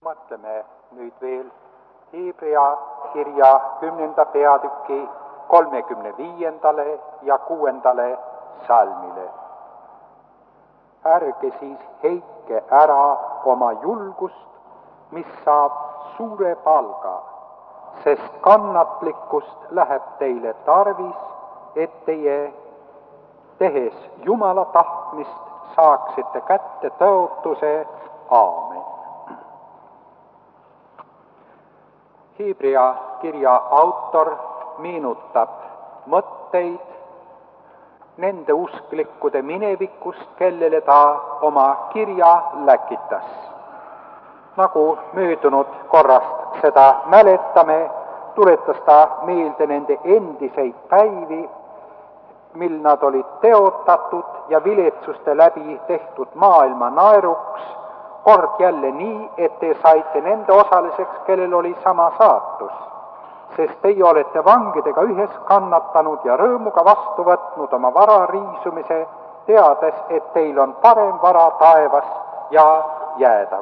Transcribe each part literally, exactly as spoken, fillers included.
Mõtleme nüüd veel Hebrea kirja kümnenda peatüki kolmekümne viiendale ja kuuendale salmile. Ärge siis heitke ära oma julgust, mis saab suure palga, sest kannatlikkust läheb teile tarvis, et teie, tehes Jumala tahtmist, saaksite kätte tõotuse. Aamen. Hebrea kirja autor meenutab mõtteid nende usklikkude minevikust, kellele ta oma kirja läkitas. Nagu möödunud korrast seda mäletame, tuletas ta meelde nende endiseid päivi, mil nad olid teotatud ja viletsuste läbi tehtud maailma naeruks, kord jälle nii, et te saite nende osaliseks, kellel oli sama saatus, sest teie olete vangidega ühes kannatanud ja rõõmuga vastu võtnud oma vara riisumise, teades, et teil on parem vara taevas ja jäädav.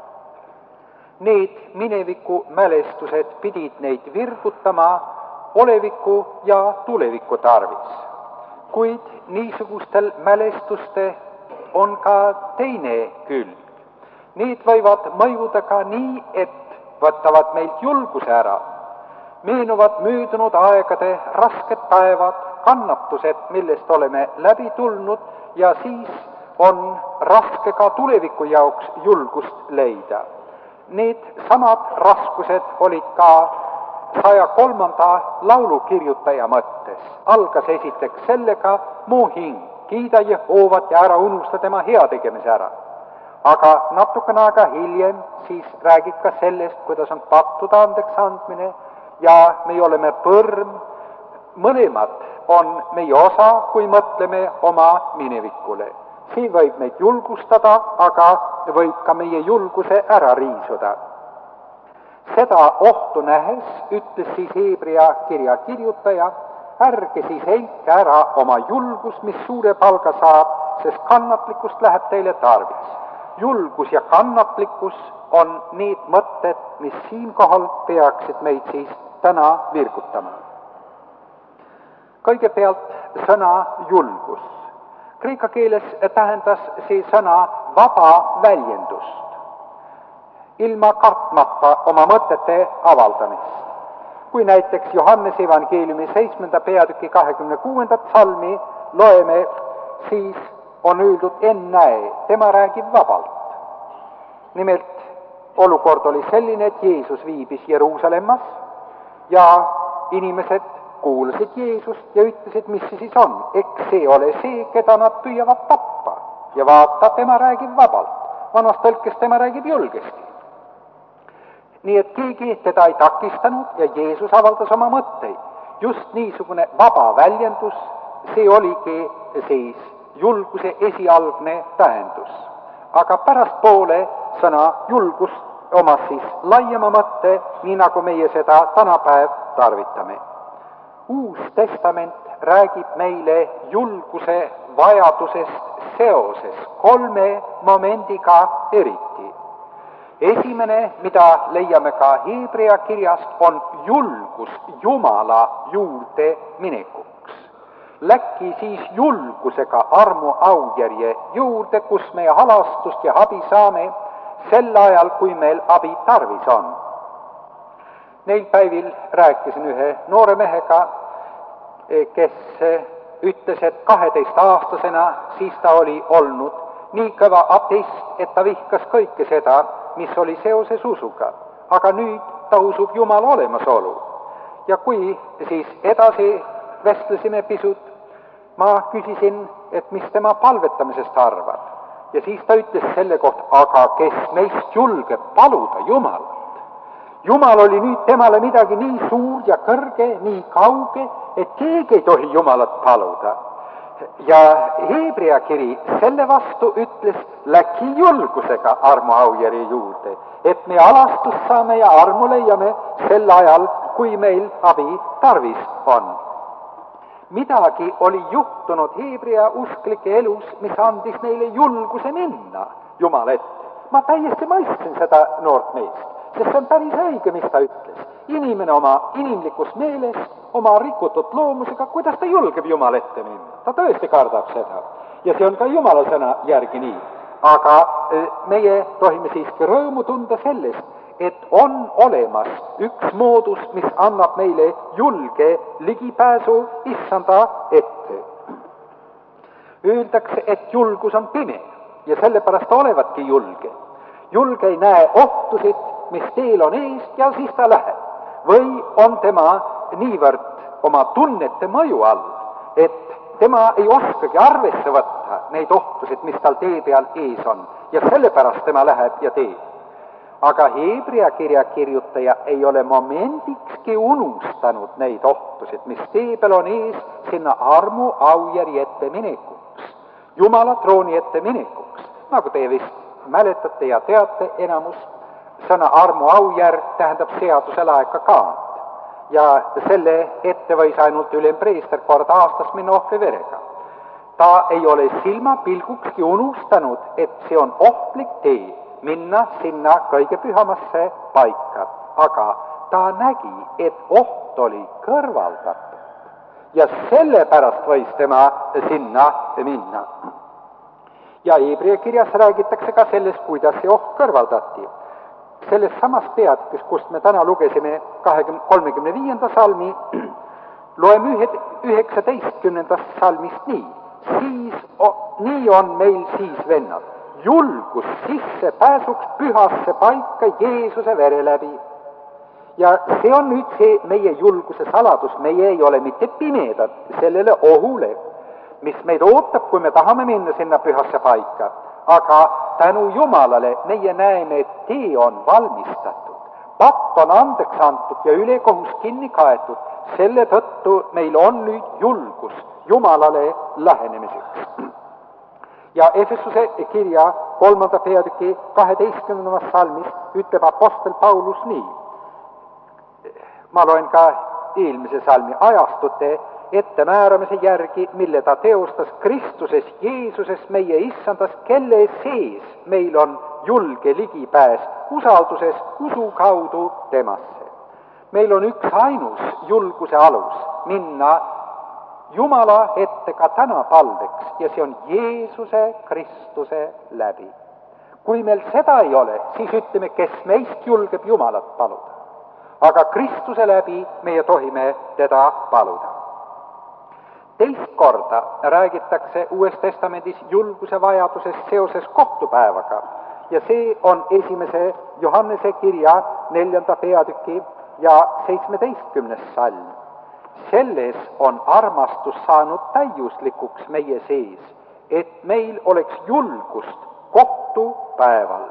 Need mineviku mälestused pidid neid virgutama oleviku ja tuleviku tarvis, kuid niisugustel mälestuste on ka teine külg. Need võivad mõjuda ka nii, et võtavad meilt julguse ära. Meenuvad möödunud aegade rasked päevad, kannatused, millest oleme läbi tulnud, ja siis on raske ka tuleviku jaoks julgust leida. Need samad raskused olid ka saja kolmanda laulu kirjutaja mõttes. Algas esiteks sellega: mu hing, kiida Jehoovat ja ära unusta tema heategemise ära. Aga natukene aega hiljem siis räägib ka sellest, kuidas on pattuda andeks andmine ja me oleme põrm. Mõlemad on meie osa, kui mõtleme oma minevikule. See võib meid julgustada, aga võib ka meie julguse ära riisuda. Seda ohtu nähes ütles siis Hebrea kirja kirjutaja: ärge siis heitke ära oma julgus, mis suure palga saab, sest kannatlikkust läheb teile tarvis. Julgus ja kannatlikkus on need mõtted, mis siinkohal peaksid meid siis täna virgutama. Kõigepealt sõna julgus. Kreeka keeles tähendas see sõna vaba väljendust, ilma kartmata oma mõtete avaldamist. Kui näiteks Johannese evangeeliumi seitsmenda peatüki kahekümne kuuendat salmi loeme, siis on öeldud: ennäe, tema räägib vabalt. Nimelt, olukord oli selline, et Jeesus viibis Jeruusalemmas ja inimesed kuulasid Jeesust ja ütlesid, mis see siis on. Eks see ole see, keda nad püüavad tappa. Ja vaata, tema räägib vabalt. Vanas tõlkes tema räägib julgesti. Nii et keegi teda ei takistanud ja Jeesus avaldas oma mõtteid. Just niisugune vaba väljendus, see oligi siis julguse esialgne tähendus. Aga pärastpoole sõna julgust omas siis laiema mõtte, nii nagu meie seda tänapäev tarvitame. Uus testament räägib meile julguse vajadusest seoses kolme momendiga eriti. Esimene, mida leiame ka Hebrea kirjast, on julgus Jumala juurde minekuks. Läkki siis julgusega armu aujärje juurde, kus meie halastust ja abi saame sel ajal, kui meil abi tarvis on. Neil päivil rääkisin ühe noore mehega, kes ütles, et kaheteistaastasena siis ta oli olnud nii kõva ateist, et ta vihkas kõike seda, mis oli seoses usuga. Aga nüüd ta usub Jumala olemasolu. Ja kui siis edasi vestlesime pisut, ma küsisin, et mis tema palvetamisest arvad. Ja siis ta ütles selle kohta: aga kes meist julgeb paluda Jumalat? Jumal oli nüüd temale midagi nii suur ja kõrge, nii kauge, et keegi ei tohi Jumalat paluda. Ja Hebrea kiri selle vastu ütles: läki julgusega armu aujärje juurde, et me alastust saame ja armu leiame sel ajal, kui meil abi tarvis on. Midagi oli juhtunud Hebrea usklike elus, mis andis neile julguse minna Jumala ette. ma täiesti mõistsin seda noort meest, sest see on päris õige, mis ta ütles. Inimene oma inimlikus meeles, oma rikutud loomusega, kuidas ta julgeb Jumala ette minna. Ta tõesti kardab seda. Ja see on ka Jumala sõna järgi nii. Aga meie tohime siiski rõõmu tunda sellest, et on olemas üks moodus, mis annab meile julge ligipääsu issanda ette. Öeldakse, et julgus on pime ja sellepärast olevatki julge. Julge ei näe ohtusid, mis teel on eest ja siis ta läheb. Või on tema niivõrd oma tunnete mõju all, et tema ei oskagi arvesse võtta neid ohtusid, mis tal tee peal ees on ja sellepärast tema läheb ja teeb. Aga Hebrea kirja kirjutaja ei ole momendikski unustanud neid ohtusid, mis tee peal on ees sinna armu aujärje ette minekuks, Jumala trooni ette minekuks. Nagu te vist mäletate ja teate, enamus sõna armu aujärg tähendab seaduse laeka kaant. Ja selle ette võis ainult ülempreester kord aastas minna ohvri verega. Ta ei ole silmapilgukski unustanud, et see on ohtlik tee minna sinna kõige pühamasse paika. Aga ta nägi, et oht oli kõrvaldatud. Ja sellepärast võis tema sinna minna. Ja Hebrea kirjas räägitakse ka sellest, kuidas see oht kõrvaldati. Selles samas peatükis, kust me täna lugesime kolmekümne viienda salmi, loeme üheksateistkümnendast salmist nii. Siis, nii on meil siis, vennad, julgus sisse pääsuks pühasse paika Jeesuse vere läbi. Ja see on nüüd see meie julguse saladus, meie ei ole mitte pimedad sellele ohule, mis meid ootab, kui me tahame minna sinna pühasse paika. Aga tänu Jumalale meie näeme, et tee on valmistatud. Patt on andeks antud ja ülekohus kinni kaetud. Selle tõttu meil on nüüd julgus Jumalale lähenemiseks. Ja Efesuse kirja kolmanda peatüki kaheteistkümnendas salmis ütleb apostel Paulus nii. Ma loen ka eelmise salmi ajastute ettemääramise järgi, mille ta teostas Kristuses Jeesuses meie issandas, kelle sees meil on julge ligipääs usalduses usu kaudu temasse. Meil on üks ainus julguse alus minna Jumala ette ka täna palveks ja see on Jeesuse Kristuse läbi. Kui meil seda ei ole, siis ütleme, kes meist julgeb Jumalat paluda. Aga Kristuse läbi meie tohime teda paluda. Teist korda räägitakse Uues Testamendis julguse vajadusest seoses kohtupäevaga ja see on esimese Johannese kirja neljanda peatüki ja seitsmeteistkümnes salm. Selles on armastus saanud täiuslikuks meie sees, et meil oleks julgust kohtupäeval.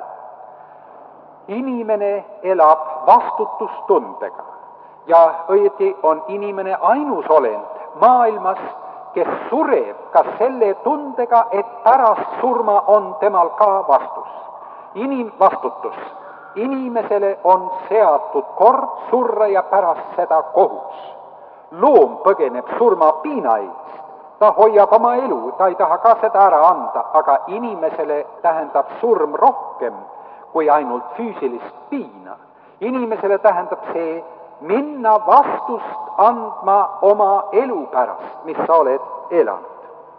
Inimene elab vastutustundega ja õieti on inimene ainus olend maailmas, kes sureb ka selle tundega, et pärast surma on temal ka vastus. Inim, vastutus. Inimesele on seatud kord surra ja pärast seda kohus. Loom põgeneb surma piina eest. Ta hoiab oma elu, ta ei taha ka seda ära anda, aga inimesele tähendab surm rohkem kui ainult füüsilist piina. Inimesele tähendab see minna vastust andma oma elu pärast, mis sa oled elanud.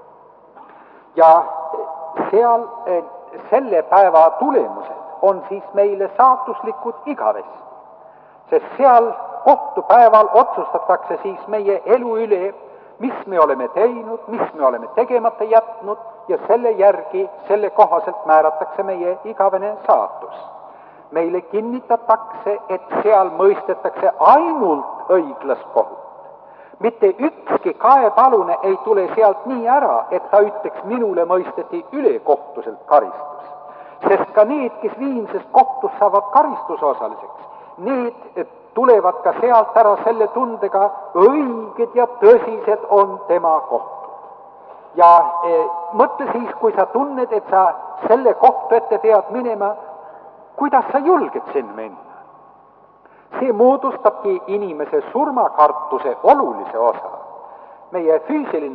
Ja seal selle päeva tulemused on siis meile saatuslikud igavesti. Sest seal kohtupäeval otsustatakse siis meie elu üle, mis me oleme teinud, mis me oleme tegemata jätnud ja selle järgi, selle kohaselt määratakse meie igavene saatus. Meile kinnitatakse, et seal mõistetakse ainult õiglast kohut. Mitte ükski kaepalune ei tule sealt nii ära, et ta ütleks, minule mõisteti ülekohtuselt karistus. Sest ka need, kes viimsest kohtus saavad karistusosaliseks, need tulevad ka sealt ära selle tundega, õiged ja tõsised on tema kohtud. Ja e, mõtle siis, kui sa tunned, et sa selle kohtu ette pead minema, kuidas sa julged sinna minna? See moodustabki inimese surmakartuse olulise osa. Meie füüsiline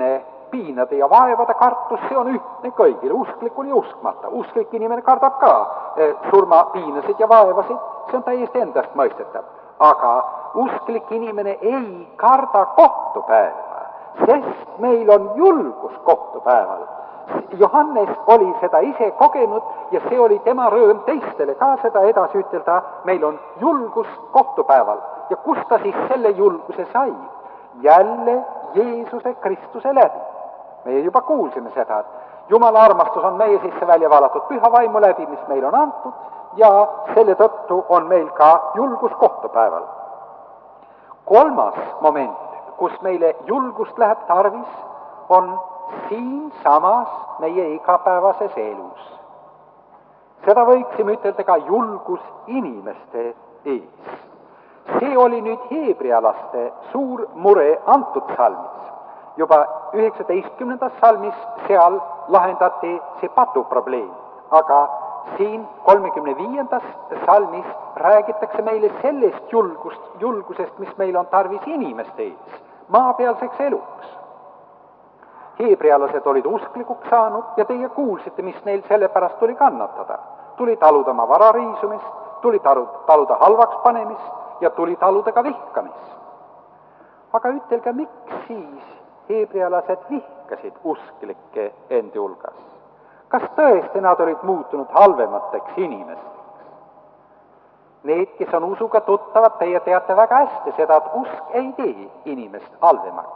piinade ja vaevade kartus, see on ühtne kõigile, usklikul ja uskmata. Usklik inimene kardab ka surma piinasid ja vaevasid, see on täiesti endast mõistetav. Aga usklik inimene ei karda kohtupäeva, sest meil on julgus kohtupäeval. Johannes oli seda ise kogenud ja see oli tema rõõm teistele ka seda edasi ütelda, meil on julgus kohtupäeval. Ja kust ta siis selle julguse sai? Jälle Jeesuse Kristuse läbi. Meie juba kuulsime seda, et Jumala armastus on meie sisse välja valatud püha vaimu läbi, mis meil on antud, ja selle tõttu on meil ka julgus kohtupäeval. Kolmas moment, kus meile julgust läheb tarvis, on siin samas meie igapäevases elus. Seda võiksime ütelda ka julgus inimeste ees. See oli nüüd heebrealaste suur mure antud salmis. Juba üheksateistkümnendas salmis seal lahendati see patuprobleem, aga siin kolmekümne viiendas salmis räägitakse meile sellest julgust, julgusest, mis meil on tarvis inimeste ees, maapealseks eluks. Heebrealased olid usklikuks saanud ja teie kuulsite, mis neil selle pärast tuli kannatada. Tuli taluda oma vara riisumist, tuli taluda halvaks panemist ja tuli taluda ka vihkamist. Aga ütelge, miks siis heebrealased vihkasid usklikke endi hulgas? Kas tõesti nad olid muutunud halvemateks inimesteks? Need, kes on usuga tuttavad, teie teate väga hästi seda, et usk ei tee inimest halvemaks.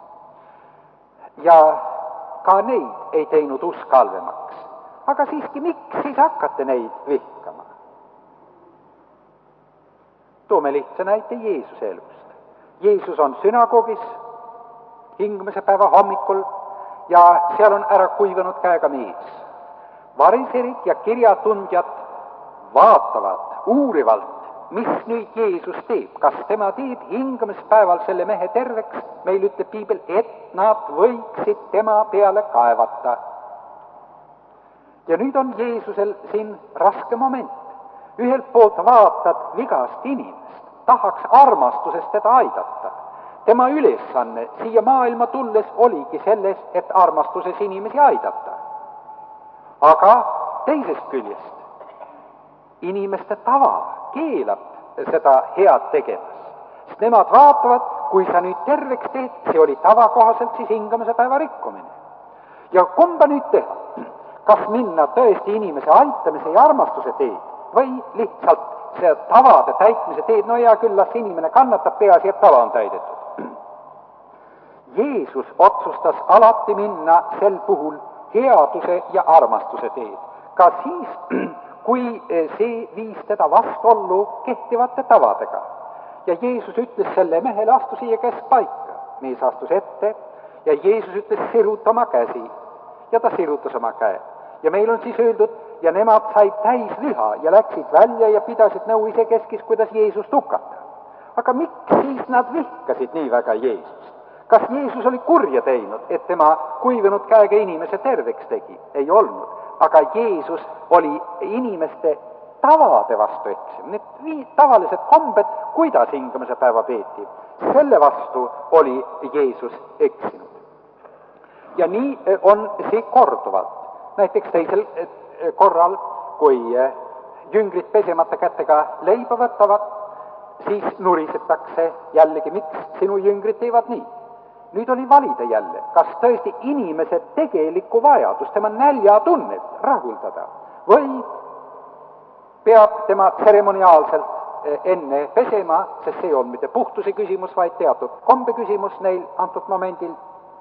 Ja ka neid ei teinud usk halvemaks. Aga siiski, miks siis hakkate neid vihkama? Toome lihtsa näite Jeesuse elust. Jeesus on sünagogis hingmise päeva hommikul ja seal on ära kuivanud käega mees. Variserid ja kirjatundjad vaatavad uurivalt, mis nüüd Jeesus teeb. Kas tema teeb hingamispäeval selle mehe terveks? Meil ütleb Piibel, et nad võiksid tema peale kaevata. Ja nüüd on Jeesusel siin raske moment. Ühelt poolt vaatad vigast inimest, tahaks armastusest teda aidata. Tema ülesanne siia maailma tulles oligi selles, et armastuses inimesi aidata. Aga teisest küljest inimeste tava keelab seda head tegemas. Sest nemad vaatavad, kui sa nüüd terveks teed, see oli tavakohaselt siis hingamise päeva rikkumine. Ja kumba nüüd teha? Kas minna tõesti inimese aitamise ja armastuse teed või lihtsalt see tavade täitmise teed? No hea küll, las inimene kannatab, peaasi, et tava on täidetud. Jeesus otsustas alati minna sel puhul headuse ja armastuse teed. Ka siis, kui see viis teda vastuollu kehtivate tavadega. Ja Jeesus ütles selle mehele, astu siia keskpaika. Mees astus ette ja Jeesus ütles, siruta oma käsi. Ja ta sirutas oma käe. Ja meil on siis öeldud, ja nemad said täis liha ja läksid välja ja pidasid nõu ise keskis, kuidas Jeesust hukata. Aga miks siis nad vihkasid nii väga Jeesust? Kas Jeesus oli kurja teinud, et tema kuivenud käega inimese terveks tegi? Ei olnud. Aga Jeesus oli inimeste tavade vastu eksim. Need tavalised kombed, kuidas hingamise päeva peeti, selle vastu oli Jeesus eksinud. Ja nii on see korduvalt. Näiteks teisel korral, kui jüngrid pesemata kätega leiba võtavad, siis nurisetakse jällegi, miks sinu jüngrid teevad nii. Nüüd oli valida jälle, kas tõesti inimese tegelikku vajadus, tema näljatunnet rahuldada või peab tema tseremoniaalselt enne pesema, sest see on mitte puhtuse küsimus, vaid teatud kombe küsimus neil antud momendil.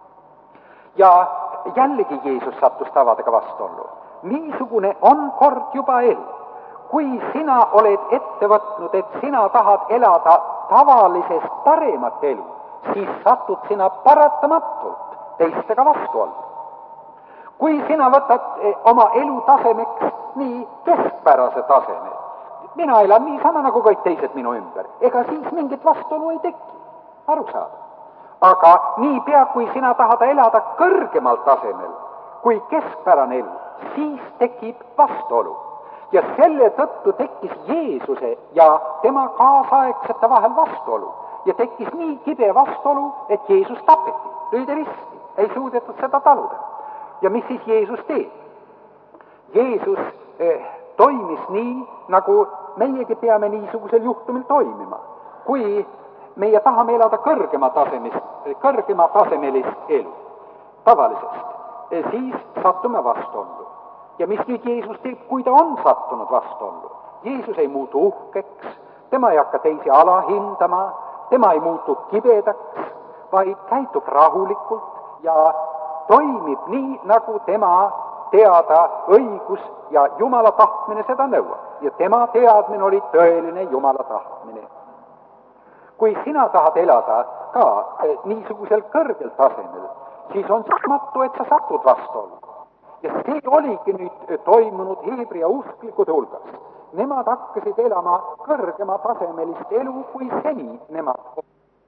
Ja jällegi Jeesus sattus tavadega vastuollu. Niisugune on kord juba elu. Kui sina oled ette võtnud, et sina tahad elada tavalisest paremat elu, siis satud sina paratamatult teistega vastuollu. Kui sina võtad oma elu tasemeks nii keskpärase taseme, mina elan niisama nagu kõik teised minu ümber, ega siis mingit vastuolu ei teki, aru saada. Aga niipea, kui sina tahad elada kõrgemal tasemel kui keskpärane elu, siis tekib vastuolu. Ja selle tõttu tekkis Jeesuse ja tema kaasaegsete vahel vastuolu. Ja tekkis nii kibe vastuolu, et Jeesus tapeti, lüüdi risti, ei suudetud seda taluda. Ja mis siis Jeesus teeb? Jeesus eh, toimis nii, nagu meiegi peame niisugusel juhtumil toimima. Kui meie tahame elada kõrgema tasemist, kõrgema tasemelist elu, tavalisest, eh, siis sattume vastuollu. Ja mis nüüd Jeesus teeb, kui ta on sattunud vastuollu? Jeesus ei muutu uhkeks, tema ei hakka teisi alahindama, tema ei muutu kibedaks, vaid käitub rahulikult ja toimib nii, nagu tema teada õigus ja Jumala tahtmine seda nõuab. Ja tema teadmine oli tõeline Jumala tahtmine. Kui sina tahad elada ka niisugusel kõrgel tasemel, siis on saamatu, et sa satud vastuollu. Ja see oligi nüüd toimunud Heebrea usklikud hulgas. Nemad hakkasid elama kõrgema tasemelist elu, kui seni nemad.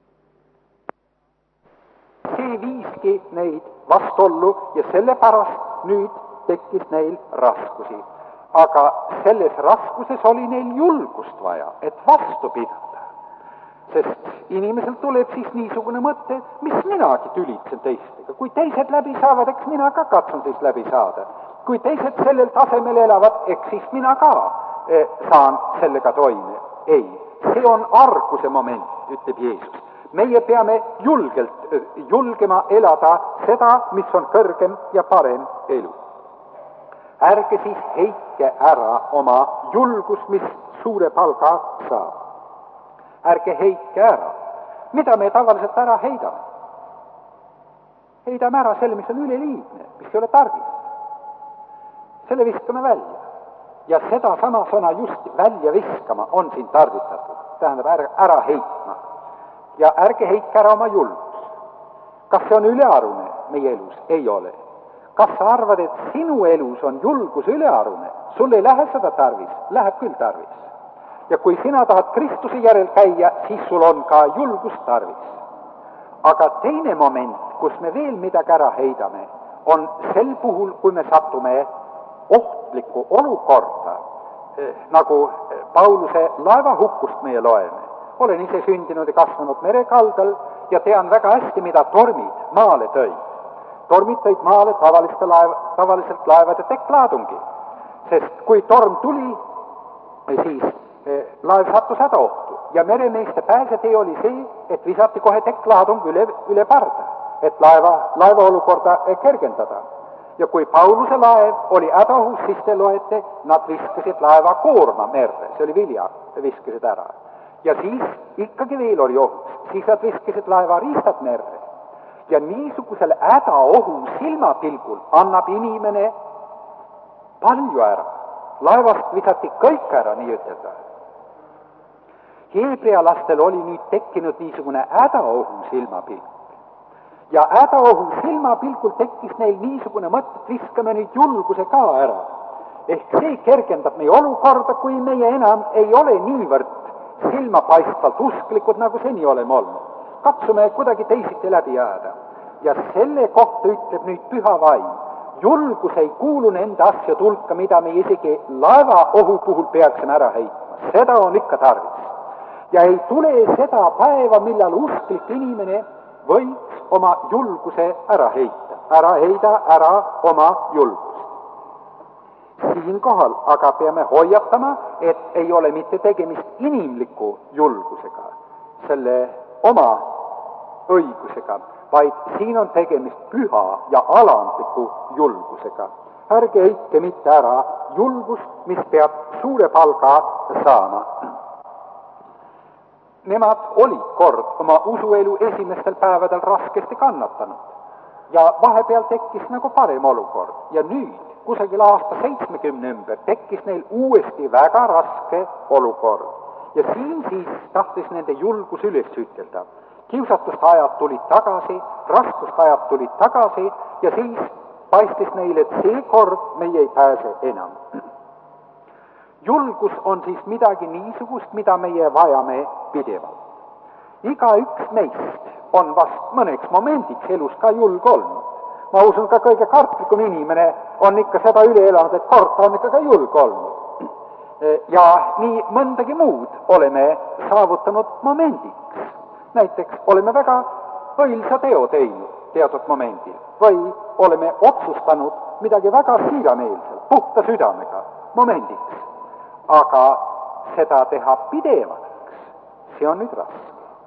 See viiski neid vastuollu ja sellepärast nüüd tekkis neil raskusi. Aga selles raskuses oli neil julgust vaja, et vastu pidada. Sest inimesel tuleb siis niisugune mõte, mis minagi tülitsen teistega. Kui teised läbi saavad, eks mina ka katsun siis läbi saada. Kui teised sellel tasemel elavad, eks siis mina ka eh, saan sellega toime. Ei, see on arguse moment, ütleb Jeesus. Meie peame julgelt, julgema elada seda, mis on kõrgem ja parem elu. Ärge siis heitke ära oma julgus, mis suure palga saab. Ärge heitke ära. Mida me tavaliselt ära heidame? Heidame ära selle, mis on üleliigne, mis ei ole tarvis. Selle viskame välja. Ja seda sama sõna just välja viskama on siin tarvitatud. Tähendab ära, ära heitma. Ja ärge heitke ära oma julgus. Kas see on ülearune meie elus? Ei ole. Kas sa arvad, et sinu elus on julgus ülearune? Sul ei lähe seda tarvis, läheb küll tarvis. Ja kui sina tahad Kristuse järel käia, siis sul on ka julgus tarvis. Aga teine moment, kus me veel midagi ära heidame, on sel puhul, kui me satume ohtlikku olukorda, nagu Pauluse laevahukkust meie loeme. Olen ise sündinud ja kasvanud merekaldal ja tean väga hästi, mida tormid maale tõid. Tormid tõid maale tavaliste laeva, tavaliselt laevade teklaadungi, sest kui torm tuli, siis laev sattus hädaohtu ja meremeeste pääsetee oli see, et visati kohe teklaadung üle, üle parda, et laeva, laeva olukorda kergendada. Ja kui Pauluse laev oli hädaohus, siis te loete, nad viskasid laeva koorma merre, see oli vilja, viskasid ära. Ja siis ikkagi veel oli ohus, siis nad viskasid laeva riistad merre. Ja niisugusel hädaohu silmapilgul annab inimene palju ära. Laevast visati kõik ära, nii ütelda. Heebrealastel oli nüüd tekkinud niisugune hädaohu silmapilk. Ja hädaohu silmapilgul tekkis neil niisugune mõte, et viskame nüüd julguse ka ära. Ehk see kergendab meie olukorda, kui meie enam ei ole niivõrd silmapaistvalt usklikud, nagu seni oleme olnud. Katsume kuidagi teisiti läbi jääda. Ja selle kohta ütleb nüüd Püha Vaim. Julgus ei kuulu nende asjade hulka, mida me isegi laeva ohu puhul peaksime ära heitma. Seda on ikka tarvis. Ja ei tule seda päeva, millal usklik inimene võiks oma julguse ära heita. Ära heida ära oma julgust. Siinkohal aga peame hoiatama, et ei ole mitte tegemist inimliku julgusega, selle oma õigusega, vaid siin on tegemist püha ja alandliku julgusega. Ärge heitke mitte ära julgust, mis peab suure palga saama. Nemad olid kord oma usuelu esimestel päevadel raskesti kannatanud ja vahepeal tekkis nagu parem olukord ja nüüd, kusagil aasta seitsmekümne ümber, tekkis neil uuesti väga raske olukord ja siin siis tahtis nende julgus üles ütelda. Kiusatuste ajad tulid tagasi, raskuste ajad tulid tagasi ja siis paistis neile, et seekord meie ei pääse enam. Julgus on siis midagi niisugust, mida meie vajame pidevalt. Iga üks meist on vast mõneks momendiks elus ka julg olnud. Ma usun, ka kõige kartlikum inimene on ikka seda üle elanud, et kord on ikka ka julg olnud. Ja nii mõndagi muud oleme saavutanud momendiks. Näiteks oleme väga õilsa teo teinud teatud momendil või oleme otsustanud midagi väga siirameelselt, puhta südamega momendiks, aga seda teha pidevaks, see on nüüd raske.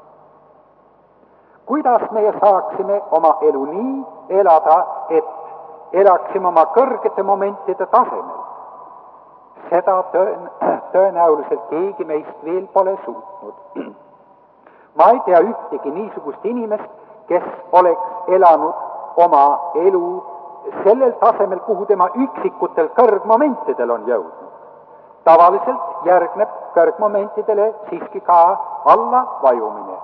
Kuidas meie saaksime oma elu nii elada, et elaksime oma kõrgete momentide tasemel? Seda tõen, tõenäoliselt keegi meist veel pole suutnud. Ma ei tea ühtegi niisugust inimest, kes oleks elanud oma elu sellel tasemel, kuhu tema üksikutel kõrgmomentidel on jõudnud. Tavaliselt järgneb kõrgmomentidele siiski ka alla vajumine.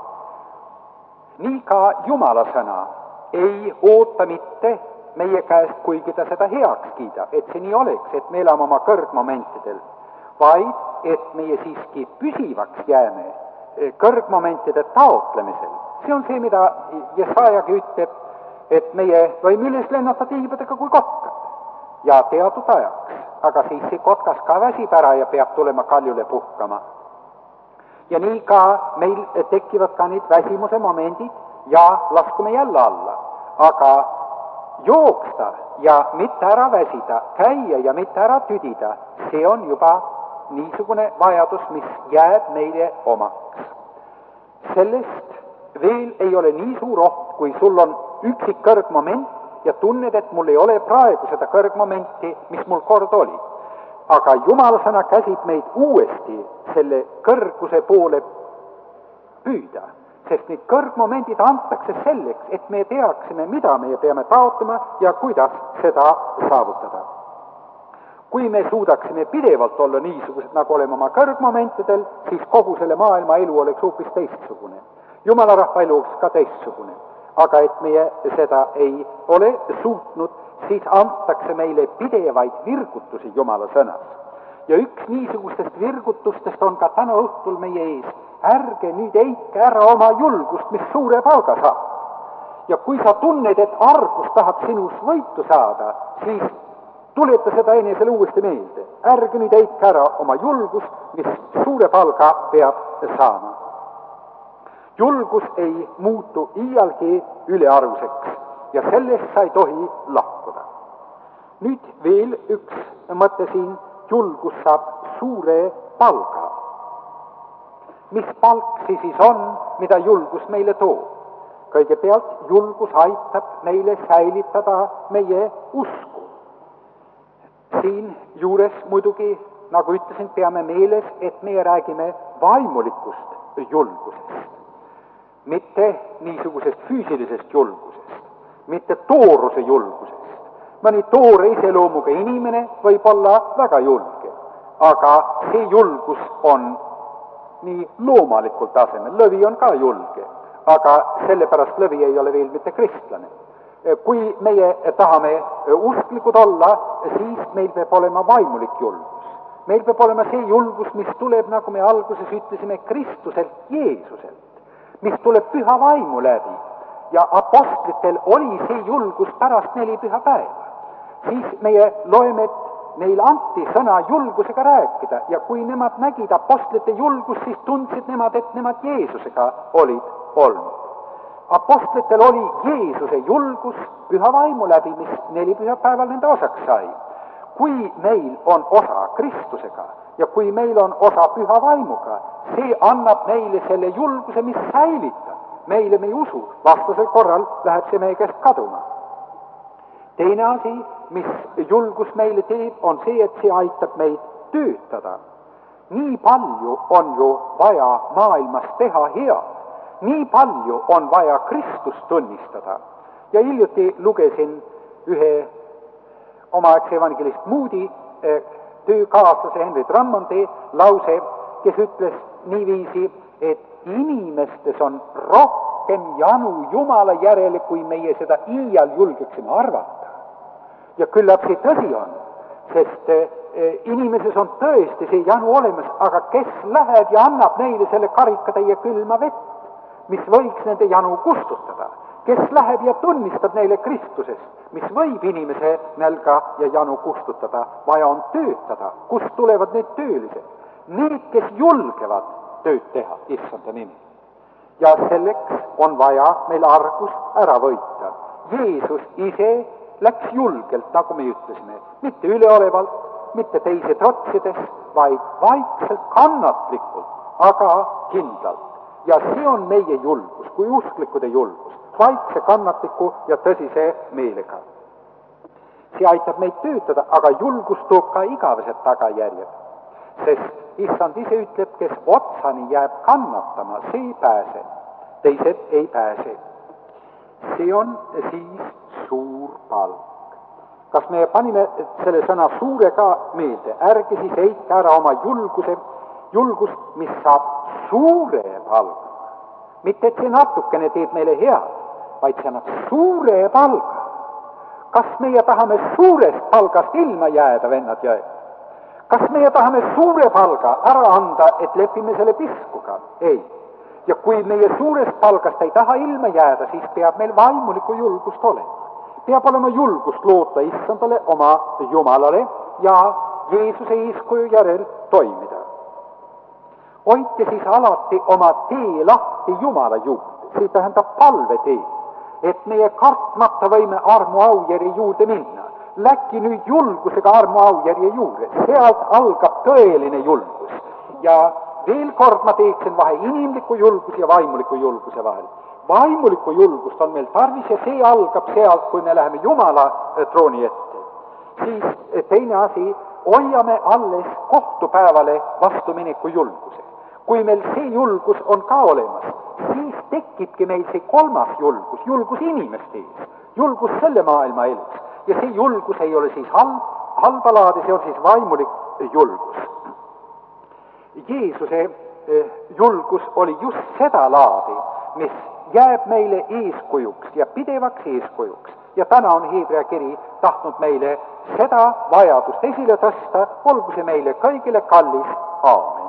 Nii ka Jumala sõna ei oota mitte meie käest, kuigi ta seda heaks kiidab, et see nii oleks, et me elame oma kõrgmomentidel, vaid et meie siiski püsivaks jääme kõrgmomentide taotlemisel. See on see, mida Jesajagi ütleb, et meie võime üles lennata tiibadega kui kotkad ja teatud ajaks, aga siis see kotkas ka väsib ära ja peab tulema kaljule puhkama. Ja nii ka meil tekivad ka need väsimuse momendid ja laskume jälle alla, aga jooksta ja mitte ära väsida, käia ja mitte ära tüdida, see on juba niisugune vajadus, mis jääb meile omaks. Sellest veel ei ole nii suur oht, kui sul on üksik kõrgmoment ja tunned, et mul ei ole praegu seda kõrgmomenti, mis mul kord oli. Aga Jumala sõna käsib meid uuesti selle kõrguse poole püüda, sest need kõrgmomendid antakse selleks, et me teaksime, mida me peame taotlema ja kuidas seda saavutada. Kui me suudaksime pidevalt olla niisugused, nagu oleme oma kõrgmomentidel, siis kogu selle maailma elu oleks hoopis teistsugune. Jumala rahva elu oleks ka teistsugune. Aga et meie seda ei ole suutnud, siis antakse meile pidevaid virgutusi Jumala sõnas. Ja üks niisugustest virgutustest on ka täna õhtul meie ees. Ärge nüüd eike ära oma julgust, mis suure palga saab. Ja kui sa tunned, et argus tahab sinus võitu saada, siis tuleta seda enesele uuesti meelde. Ärge nüüd eike ära oma julgust, mis suure palga peab saama. Julgus ei muutu iialgi ülearuseks ja sellest sa ei tohi lahkuda. Nüüd veel üks mõte siin, julgus saab suure palga. Mis palk see siis on, mida julgus meile toob? Kõigepealt julgus aitab meile säilitada meie usku. Siin juures muidugi, nagu ütlesin, peame meeles, et meie räägime vaimulikust julgusest. Mitte niisugusest füüsilisest julgusest, mitte tooruse julgusest. Mõni toore iseloomuga inimene võib olla väga julge, aga see julgus on nii loomalikul tasemel. Lõvi on ka julge, aga sellepärast lõvi ei ole veel mitte kristlane. Kui meie tahame usklikud olla, siis meil peab olema vaimulik julgus. Meil peab olema see julgus, mis tuleb, nagu me alguses ütlesime, Kristuselt, Jeesuselt, mis tuleb püha vaimu läbi. Ja apostlitel oli see julgus pärast neli püha päeva. Siis meie loeme, et neil anti sõna julgusega rääkida ja kui nemad nägid apostlite julgust, siis tundsid nemad, et nemad Jeesusega olid olnud. Apostlitel oli Jeesuse julgus püha vaimu läbi, mis neli püha päeval nende osaks sai. Kui meil on osa Kristusega ja kui meil on osa püha vaimuga, see annab meile selle julguse, mis säilitab meile meie usu. Vastasel korral läheb see meie käest kaduma. Teine asi, mis julgus meile teeb, on see, et see aitab meid töötada. Nii palju on ju vaja maailmas teha head. Nii palju on vaja Kristust tunnistada. Ja hiljuti lugesin ühe omaaegse evangelist Moody töökaaslase Henry Drummondi lause, kes ütles niiviisi, et inimestes on rohkem janu Jumala järele, kui meie seda iial julgeksime arvata. Ja küllap see tõsi on, sest inimeses on tõesti see janu olemas, aga kes läheb ja annab neile selle karikatäie külma vett, mis võiks nende janu kustutada? Kes läheb ja tunnistab neile Kristusest, mis võib inimese nälga ja janu kustutada? Vaja on töötada. Kust tulevad need töölised? Need, kes julgevad tööd teha, issanda nimi. Ja selleks on vaja meil argus ära võita. Jeesus ise läks julgelt, nagu me ütlesime, mitte üleolevalt, mitte teise trotsides, vaid vaikselt, kannatlikult, aga kindlalt. Ja see on meie julgus, kui usklikude julgus, vaikse, kannatliku ja tõsise meelega. See aitab meid töötada, aga julgus toob ka igavesed tagajärjed, sest issand ise ütleb, kes otsani jääb kannatama, see ei pääse, teised ei pääse. See on siis suur palk. Kas me panime selle sõna suure ka meelde? Ärge siis heitke ära oma julguse, julgust, mis saab suure palga. Mitte, et see natukene teeb meile head, vaid see annab suure palga. Kas meie tahame suurest palgast ilma jääda, vennad ja õed? Kas meie tahame suure palga ära anda, et lepime selle piskuga? Ei. Ja kui meie suurest palgast ei taha ilma jääda, siis peab meil vaimulikku julgust olema. Peab olema julgust loota issandale, oma Jumalale ja Jeesuse eeskuju järel toimida. Hoidke siis alati oma tee lahti Jumala juurde, see tähendab palve tee, et meie kartmata võime armu aujärje juurde minna. Läki nüüd julgusega armu aujärje juurde, sealt algab tõeline julgus. Ja veel kord ma teeksin vahe inimliku julgus ja vaimuliku julguse vahel. Vaimulikku julgust on meil tarvis ja see algab sealt, kui me läheme Jumala trooni ette. Siis teine asi, hoiame alles kohtupäevale vastumineku julguse. Kui meil see julgus on ka olemas, siis tekibki meil see kolmas julgus, julgus inimeste ees, julgus selle maailma elus. Ja see julgus ei ole siis halb, halba laadi, see on siis vaimulik julgus. Jeesuse julgus oli just seda laadi, mis jääb meile eeskujuks ja pidevaks eeskujuks. Ja täna on Hebra kiri tahtnud meile seda vajadust esile tõsta, olgu see meile kõigile kallis. Aamen.